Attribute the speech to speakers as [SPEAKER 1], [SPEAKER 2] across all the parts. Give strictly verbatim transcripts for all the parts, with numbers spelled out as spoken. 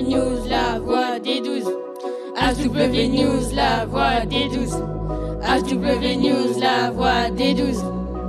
[SPEAKER 1] News, la voix des douze. H W News, la voix des douze. H W News, la voix des douze.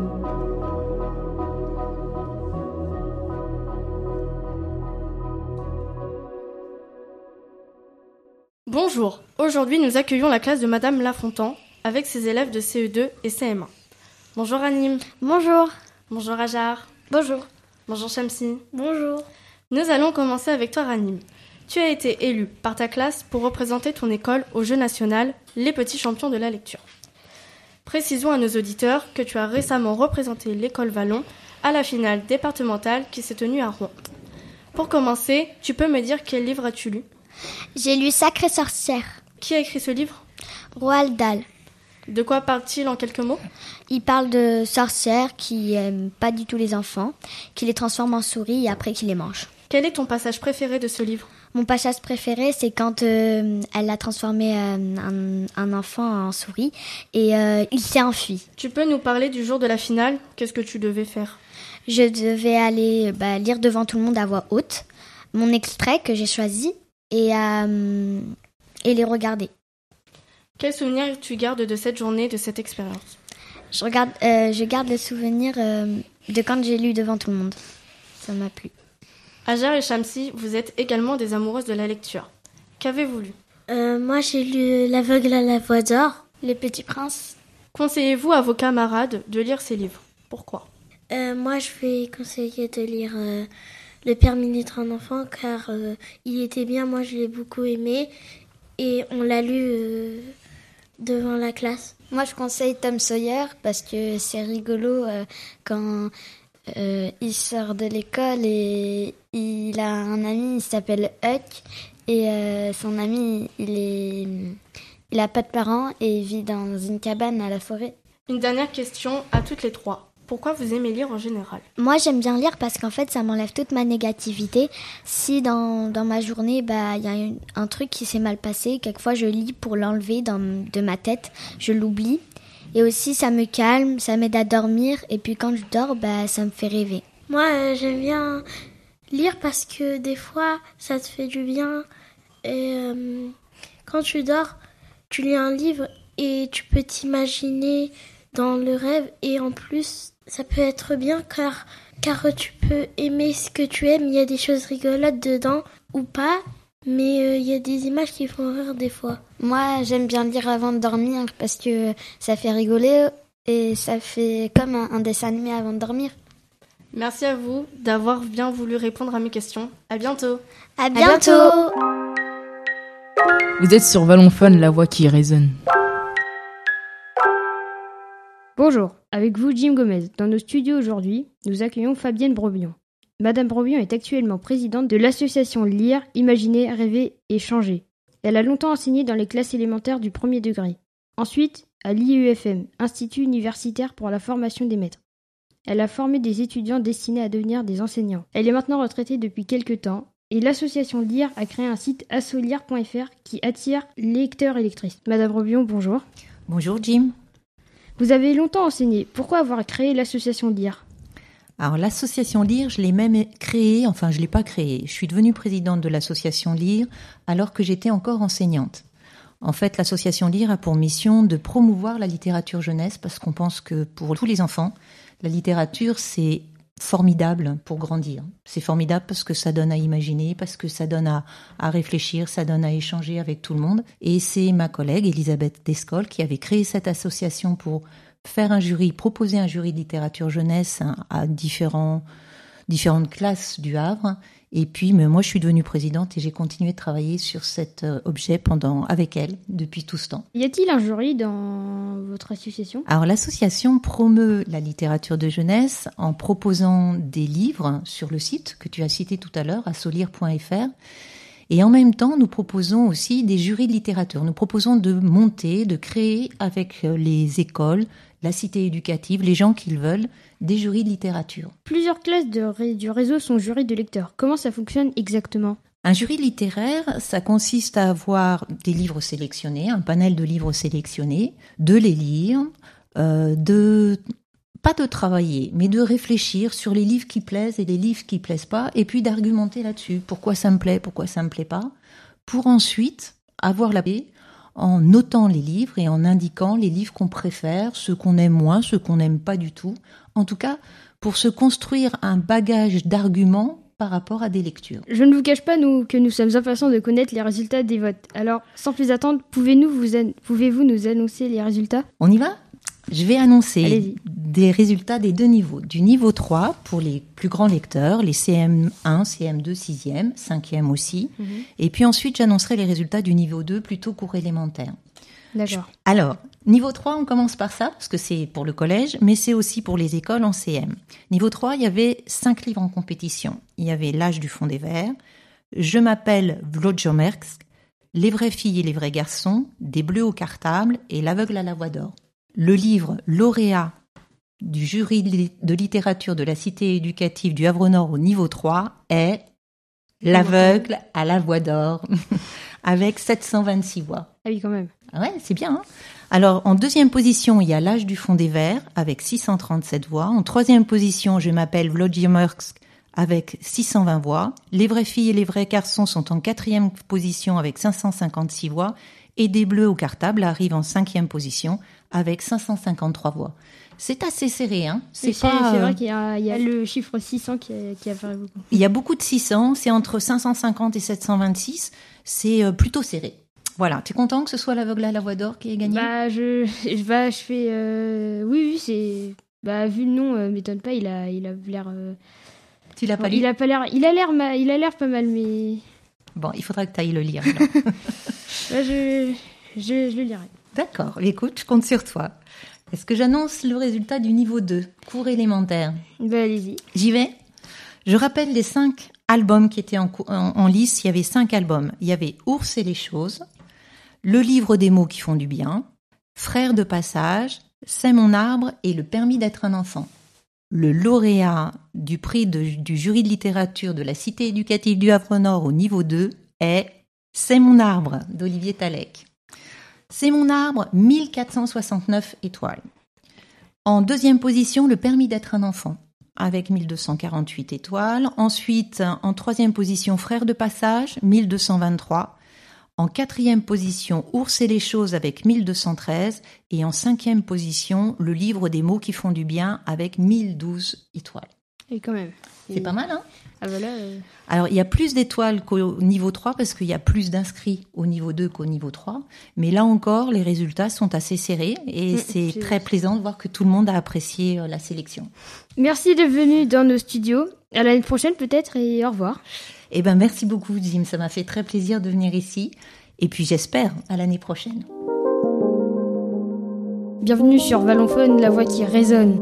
[SPEAKER 2] Bonjour, aujourd'hui nous accueillons la classe de Madame Lafontan avec ses élèves de C E deux et C M un. Bonjour Anim.
[SPEAKER 3] Bonjour.
[SPEAKER 2] Bonjour Ajar.
[SPEAKER 3] Bonjour.
[SPEAKER 2] Bonjour Shamsi.
[SPEAKER 3] Bonjour.
[SPEAKER 2] Nous allons commencer avec toi Ranim. Tu as été élu par ta classe pour représenter ton école au jeu national Les Petits Champions de la Lecture. Précisons à nos auditeurs que tu as récemment représenté l'école Vallon à la finale départementale qui s'est tenue à Rouen. Pour commencer, tu peux me dire quel livre as-tu lu ?
[SPEAKER 3] J'ai lu Sacrée sorcière.
[SPEAKER 2] Qui a écrit ce livre ?
[SPEAKER 3] Roald Dahl.
[SPEAKER 2] De quoi parle-t-il en quelques mots ?
[SPEAKER 3] Il parle de sorcières qui n'aiment pas du tout les enfants, qui les transforment en souris et après qui les mangent.
[SPEAKER 2] Quel est ton passage préféré de ce livre ?
[SPEAKER 3] Mon passage préféré, c'est quand euh, elle a transformé euh, un, un enfant en souris et euh, il s'est enfui.
[SPEAKER 2] Tu peux nous parler du jour de la finale ? Qu'est-ce que tu devais faire ?
[SPEAKER 3] Je devais aller bah, lire devant tout le monde à voix haute mon extrait que j'ai choisi et, euh, et les regarder.
[SPEAKER 2] Quel souvenir tu gardes de cette journée, de cette expérience ?
[SPEAKER 3] Je, regarde, euh, je garde le souvenir euh, de quand j'ai lu devant tout le monde. Ça m'a plu.
[SPEAKER 2] Ajar et Shamsi, vous êtes également des amoureuses de la lecture. Qu'avez-vous lu ?
[SPEAKER 4] euh, Moi, j'ai lu L'aveugle à la voix d'or, Les Petits Princes.
[SPEAKER 2] Conseillez-vous à vos camarades de lire ces livres ? Pourquoi ?
[SPEAKER 4] euh, Moi, je vais conseiller de lire euh, Le permis d'être un enfant, car euh, il était bien, moi je l'ai beaucoup aimé, et on l'a lu euh, devant la classe.
[SPEAKER 3] Moi, je conseille Tom Sawyer parce que c'est rigolo euh, quand euh, il sort de l'école et il a un ami, il s'appelle Huck, et euh, son ami, il est, il a pas de parents et il vit dans une cabane à la forêt.
[SPEAKER 2] Une dernière question à toutes les trois. Pourquoi vous aimez lire en général ?
[SPEAKER 3] Moi, j'aime bien lire parce qu'en fait, ça m'enlève toute ma négativité. Si dans, dans ma journée, bah, y a une, un truc qui s'est mal passé, quelquefois je lis pour l'enlever dans, de ma tête, je l'oublie. Et aussi, ça me calme, ça m'aide à dormir. Et puis quand je dors, bah, ça me fait rêver.
[SPEAKER 4] Moi, euh, j'aime bien lire parce que des fois, ça te fait du bien. Et euh, quand tu dors, tu lis un livre et tu peux t'imaginer dans le rêve. Et en plus, ça peut être bien car, car tu peux aimer ce que tu aimes. Il y a des choses rigolotes dedans ou pas, mais euh, il y a des images qui font rire des fois.
[SPEAKER 3] Moi, j'aime bien lire avant de dormir parce que ça fait rigoler et ça fait comme un, un dessin animé avant de dormir.
[SPEAKER 2] Merci à vous d'avoir bien voulu répondre à mes questions. À bientôt.
[SPEAKER 3] À bientôt. À bientôt.
[SPEAKER 5] Vous êtes sur Vallon Fun, la voix qui résonne.
[SPEAKER 6] Bonjour, avec vous Jim Gomez. Dans nos studios aujourd'hui, nous accueillons Fabienne Brobion. Madame Brobion est actuellement présidente de l'association Lire, Imaginer, Rêver et Changer. Elle a longtemps enseigné dans les classes élémentaires du premier degré. Ensuite, à l'I U F M, Institut universitaire pour la formation des maîtres. Elle a formé des étudiants destinés à devenir des enseignants. Elle est maintenant retraitée depuis quelques temps et l'association Lire a créé un site assolire point f r qui attire lecteurs et lectrices. Madame Brobion, bonjour.
[SPEAKER 7] Bonjour Jim.
[SPEAKER 6] Vous avez longtemps enseigné. Pourquoi avoir créé l'association Lire ?
[SPEAKER 7] Alors l'association Lire, je l'ai même créée, enfin je ne l'ai pas créée. Je suis devenue présidente de l'association Lire alors que j'étais encore enseignante. En fait, l'association Lire a pour mission de promouvoir la littérature jeunesse parce qu'on pense que pour tous les enfants, la littérature c'est formidable pour grandir. C'est formidable parce que ça donne à imaginer, parce que ça donne à, à réfléchir, ça donne à échanger avec tout le monde. Et c'est ma collègue Elisabeth Descoles qui avait créé cette association pour faire un jury, proposer un jury de littérature jeunesse à différents, différentes classes du Havre. Et puis, mais moi, je suis devenue présidente et j'ai continué de travailler sur cet objet pendant, avec elle depuis tout ce temps.
[SPEAKER 6] Y a-t-il un jury dans votre association ?
[SPEAKER 7] Alors, l'association promeut la littérature de jeunesse en proposant des livres sur le site que tu as cité tout à l'heure, assolire point f r. Et en même temps, nous proposons aussi des jurys de littérature. Nous proposons de monter, de créer avec les écoles, la cité éducative, les gens qui le veulent, des jurys de littérature.
[SPEAKER 6] Plusieurs classes de ré- du réseau sont jurys de lecteurs. Comment ça fonctionne exactement ?
[SPEAKER 7] Un jury littéraire, ça consiste à avoir des livres sélectionnés, un panel de livres sélectionnés, de les lire, euh, de pas de travailler, mais de réfléchir sur les livres qui plaisent et les livres qui plaisent pas, et puis d'argumenter là-dessus. Pourquoi ça me plaît, pourquoi ça me plaît pas, pour ensuite avoir la paix en notant les livres et en indiquant les livres qu'on préfère, ceux qu'on aime moins, ceux qu'on n'aime pas du tout. En tout cas, pour se construire un bagage d'arguments par rapport à des lectures.
[SPEAKER 6] Je ne vous cache pas nous, que nous sommes impatients de connaître les résultats des votes. Alors, sans plus attendre, pouvez-nous vous an- pouvez-vous nous annoncer les résultats ?
[SPEAKER 7] On y va ? Je vais annoncer
[SPEAKER 6] Allez-y.
[SPEAKER 7] des résultats des deux niveaux. Du niveau trois, pour les plus grands lecteurs, les C M un, C M deux, sixième, cinquième aussi. Mm-hmm. Et puis ensuite, j'annoncerai les résultats du niveau deux, plutôt cours élémentaire.
[SPEAKER 6] D'accord.
[SPEAKER 7] Alors, niveau trois, on commence par ça, parce que c'est pour le collège, mais c'est aussi pour les écoles en C M. Niveau trois, il y avait cinq livres en compétition. Il y avait L'âge du fond des vers, Je m'appelle Vlodjomersk, Les vraies filles et les vrais garçons, Des bleus au cartable et L'aveugle à la voix d'or. Le livre lauréat du jury de littérature de la cité éducative du Havre-Nord au niveau trois est L'aveugle à la voix d'or, avec sept cent vingt-six voix.
[SPEAKER 6] Ah oui, quand même.
[SPEAKER 7] Ouais, c'est bien. Hein. Alors, en deuxième position, il y a L'âge du fond des vers, avec six cent trente-sept voix. En troisième position, Je m'appelle Vlodjomersk, avec six cent vingt voix. Les vraies filles et les vrais garçons sont en quatrième position, avec cinq cent cinquante-six voix. Et Des bleus au cartable arrive en cinquième position, avec cinq cent cinquante-trois voix. C'est assez serré, hein.
[SPEAKER 6] C'est, c'est, pas, c'est vrai qu'il y a, il y a le chiffre six cents qui, qui apparaît beaucoup.
[SPEAKER 7] Il y a beaucoup de six cents, c'est entre cinq cent cinquante et sept cent vingt-six. C'est plutôt serré. Voilà, tu es content que ce soit L'aveugle à la voix d'or qui ait gagné ?
[SPEAKER 6] Bah, je, je, bah, je fais... Euh, oui, oui, c'est... Bah, vu le nom, euh, m'étonne pas, il a, il a l'air... Euh...
[SPEAKER 7] Tu l'as pas
[SPEAKER 6] bon,
[SPEAKER 7] lu ?
[SPEAKER 6] Il a pas l'air... Il a l'air, ma... il a l'air pas mal, mais...
[SPEAKER 7] Bon, il faudra que tu ailles le lire.
[SPEAKER 6] bah, je, je, je le lirai.
[SPEAKER 7] D'accord, écoute, je compte sur toi. Est-ce que j'annonce le résultat du niveau deux, cours élémentaire ?
[SPEAKER 6] Bah, allez-y.
[SPEAKER 7] J'y vais ? Je rappelle les cinq albums qui étaient en, en, en lice. Il y avait cinq albums. Il y avait Ours et les choses, Le livre des mots qui font du bien, Frères de passage, C'est mon arbre et Le permis d'être un enfant. Le lauréat du prix de, du jury de littérature de la cité éducative du Havre-Nord au niveau deux est C'est mon arbre d'Olivier Talek. C'est mon arbre, mille quatre cent soixante-neuf étoiles. En deuxième position, Le permis d'être un enfant, avec mille deux cent quarante-huit étoiles. Ensuite, en troisième position, Frères de passage, mille deux cent vingt-trois. En quatrième position, Ours et les choses, avec mille deux cent treize. Et en cinquième position, Le livre des mots qui font du bien, avec mille douze étoiles.
[SPEAKER 6] Et quand même.
[SPEAKER 7] C'est
[SPEAKER 6] et...
[SPEAKER 7] pas mal, hein ?
[SPEAKER 6] Ah voilà. Euh...
[SPEAKER 7] Alors, il y a plus d'étoiles qu'au niveau trois parce qu'il y a plus d'inscrits au niveau deux qu'au niveau trois. Mais là encore, les résultats sont assez serrés et mmh, c'est, c'est très plaisant de voir que tout le monde a apprécié la sélection.
[SPEAKER 6] Merci d'être venu dans nos studios. À l'année prochaine peut-être et au revoir.
[SPEAKER 7] Eh ben, merci beaucoup, Jim. Ça m'a fait très plaisir de venir ici. Et puis, j'espère à l'année prochaine.
[SPEAKER 6] Bienvenue sur Vallonphone, la voix qui résonne.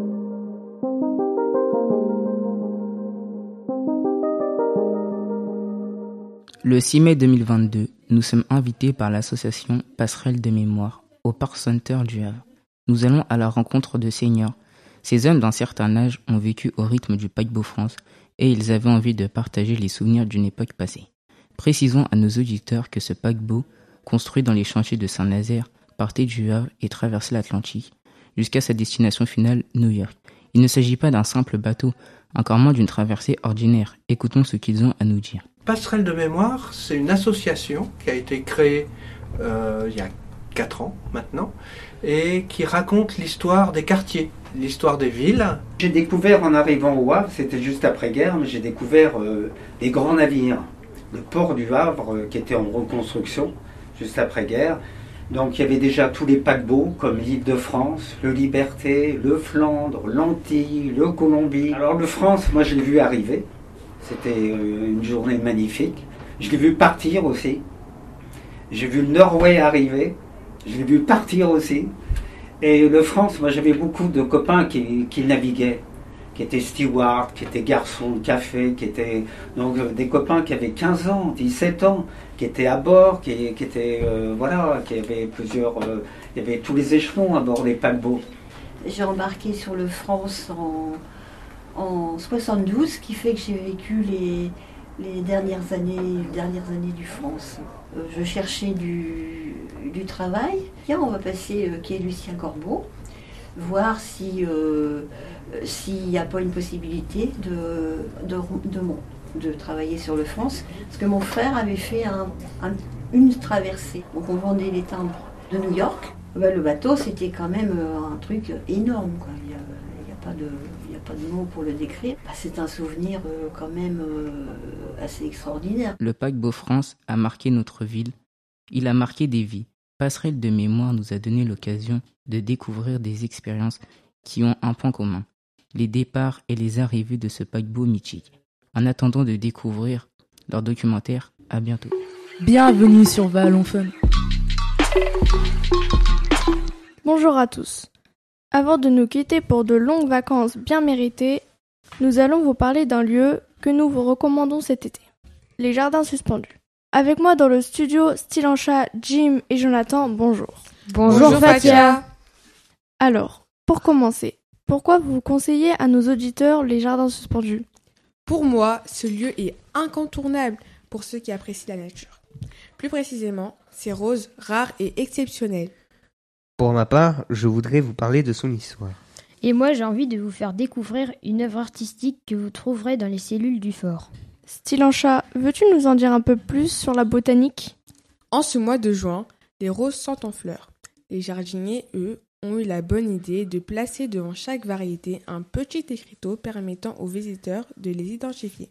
[SPEAKER 8] Le six mai deux mille vingt-deux, nous sommes invités par l'association Passerelle de mémoire au Parc Center du Havre. Nous allons à la rencontre de seniors. Ces hommes d'un certain âge ont vécu au rythme du paquebot France et ils avaient envie de partager les souvenirs d'une époque passée. Précisons à nos auditeurs que ce paquebot, construit dans les chantiers de Saint-Nazaire, partait du Havre et traversait l'Atlantique jusqu'à sa destination finale, New York. Il ne s'agit pas d'un simple bateau, encore moins d'une traversée ordinaire. Écoutons ce qu'ils ont à nous dire.
[SPEAKER 9] Passerelle de mémoire, c'est une association qui a été créée euh, il y a quatre ans maintenant et qui raconte l'histoire des quartiers, l'histoire des villes.
[SPEAKER 10] J'ai découvert en arrivant au Havre, c'était juste après-guerre, mais j'ai découvert euh, des grands navires. Le port du Havre euh, qui était en reconstruction juste après-guerre. Donc il y avait déjà tous les paquebots comme l'Île-de-France, le Liberté, le Flandre, l'Antilles, le Colombie. Alors le France, moi je l'ai vu arriver. C'était une journée magnifique. Je l'ai vu partir aussi. J'ai vu le Norway arriver. Je l'ai vu partir aussi. Et le France, moi j'avais beaucoup de copains qui, qui naviguaient, qui étaient stewards, qui étaient garçons de café, qui étaient donc des copains qui avaient quinze ans, dix-sept ans, qui étaient à bord, qui, qui étaient euh, voilà, qui avaient plusieurs, euh, il y avait tous les échelons à bord des paquebots.
[SPEAKER 11] J'ai embarqué sur le France en en soixante-douze, ce qui fait que j'ai vécu les, les dernières années, les dernières années du France. Euh, je cherchais du, du travail. Tiens, on va passer euh, qui est Lucien Corbeau. voir si euh, s'il n'y a pas une possibilité de, de, de, de, de travailler sur le France. Parce que mon frère avait fait un, un, une traversée. Donc on vendait les timbres de New York. Ben, le bateau, c'était quand même un truc énorme, quoi. Il n'y a, il y a pas de... Il n'y a pas de mots pour le décrire. Bah, c'est un souvenir euh, quand même euh, assez extraordinaire.
[SPEAKER 8] Le paquebot France a marqué notre ville. Il a marqué des vies. Passerelle de mémoire nous a donné l'occasion de découvrir des expériences qui ont un point commun. Les départs et les arrivées de ce paquebot mythique. En attendant de découvrir leur documentaire, à bientôt.
[SPEAKER 5] Bienvenue sur Vallon Fun.
[SPEAKER 2] Bonjour à tous. Avant de nous quitter pour de longues vacances bien méritées, nous allons vous parler d'un lieu que nous vous recommandons cet été, les Jardins Suspendus. Avec moi dans le studio, Stylancha, Jim et Jonathan, bonjour.
[SPEAKER 6] Bonjour, bonjour Fatia.
[SPEAKER 2] Alors, pour commencer, pourquoi vous conseillez à nos auditeurs les Jardins Suspendus ?
[SPEAKER 12] Pour moi, ce lieu est incontournable pour ceux qui apprécient la nature. Plus précisément, ses roses rares et exceptionnelles.
[SPEAKER 13] Pour ma part, je voudrais vous parler de son histoire.
[SPEAKER 6] Et moi, j'ai envie de vous faire découvrir une œuvre artistique que vous trouverez dans les cellules du fort.
[SPEAKER 2] Stylancha, veux-tu nous en dire un peu plus sur la botanique ?
[SPEAKER 12] En ce mois de juin, les roses sont en fleurs. Les jardiniers, eux, ont eu la bonne idée de placer devant chaque variété un petit écriteau permettant aux visiteurs de les identifier.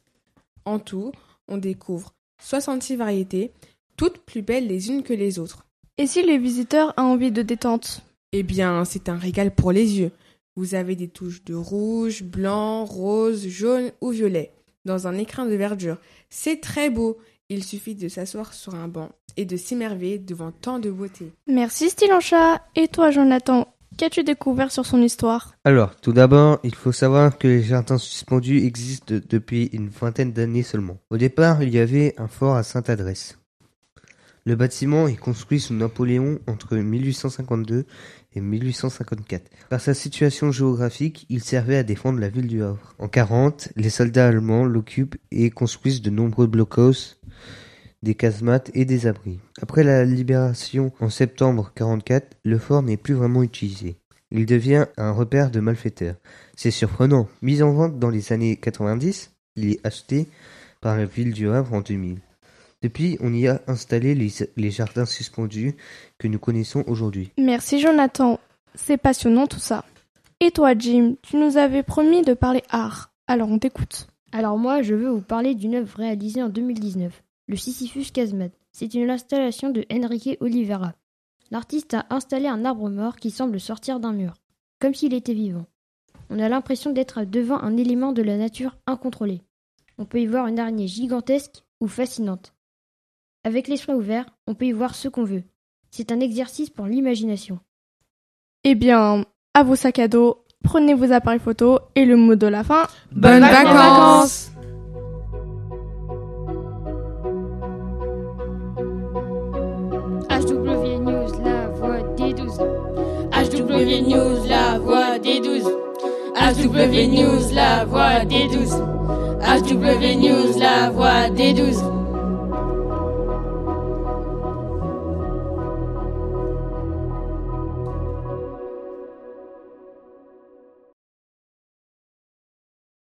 [SPEAKER 12] En tout, on découvre soixante-six variétés, toutes plus belles les unes que les autres.
[SPEAKER 2] Et si les visiteurs ont envie de détente ?
[SPEAKER 12] Eh bien, c'est un régal pour les yeux. Vous avez des touches de rouge, blanc, rose, jaune ou violet, dans un écrin de verdure. C'est très beau. Il suffit de s'asseoir sur un banc et de s'émerveiller devant tant de beauté.
[SPEAKER 2] Merci Stylancha. Et toi, Jonathan, qu'as-tu découvert sur son histoire ?
[SPEAKER 13] Alors, tout d'abord, il faut savoir que les Jardins Suspendus existent depuis une vingtaine d'années seulement. Au départ, il y avait un fort à Sainte-Adresse. Le bâtiment est construit sous Napoléon entre mille huit cent cinquante-deux et mille huit cent cinquante-quatre. Par sa situation géographique, il servait à défendre la ville du Havre. En quarante, les soldats allemands l'occupent et construisent de nombreux blockhaus, des casemates et des abris. Après la libération en septembre quarante-quatre, le fort n'est plus vraiment utilisé. Il devient un repère de malfaiteurs. C'est surprenant. Mis en vente dans les années quatre-vingt-dix, il est acheté par la ville du Havre en deux mille. Depuis, on y a installé les, les jardins suspendus que nous connaissons aujourd'hui.
[SPEAKER 2] Merci Jonathan, c'est passionnant tout ça. Et toi Jim, tu nous avais promis de parler art, alors on t'écoute.
[SPEAKER 6] Alors moi, je veux vous parler d'une œuvre réalisée en deux mille dix-neuf, le Sisyphus Casemate. C'est une installation de Enrique Oliveira. L'artiste a installé un arbre mort qui semble sortir d'un mur, comme s'il était vivant. On a l'impression d'être devant un élément de la nature incontrôlé. On peut y voir une araignée gigantesque ou fascinante. Avec l'esprit ouvert, on peut y voir ce qu'on veut. C'est un exercice pour l'imagination.
[SPEAKER 2] Eh bien, à vos sacs à dos, prenez vos appareils photo et le mot de la fin.
[SPEAKER 12] Bonnes vacances!
[SPEAKER 6] H W News, la voix des douze.
[SPEAKER 1] H W News, la voix des douze. H W News, la voix des douze. H W News, la voix des douze.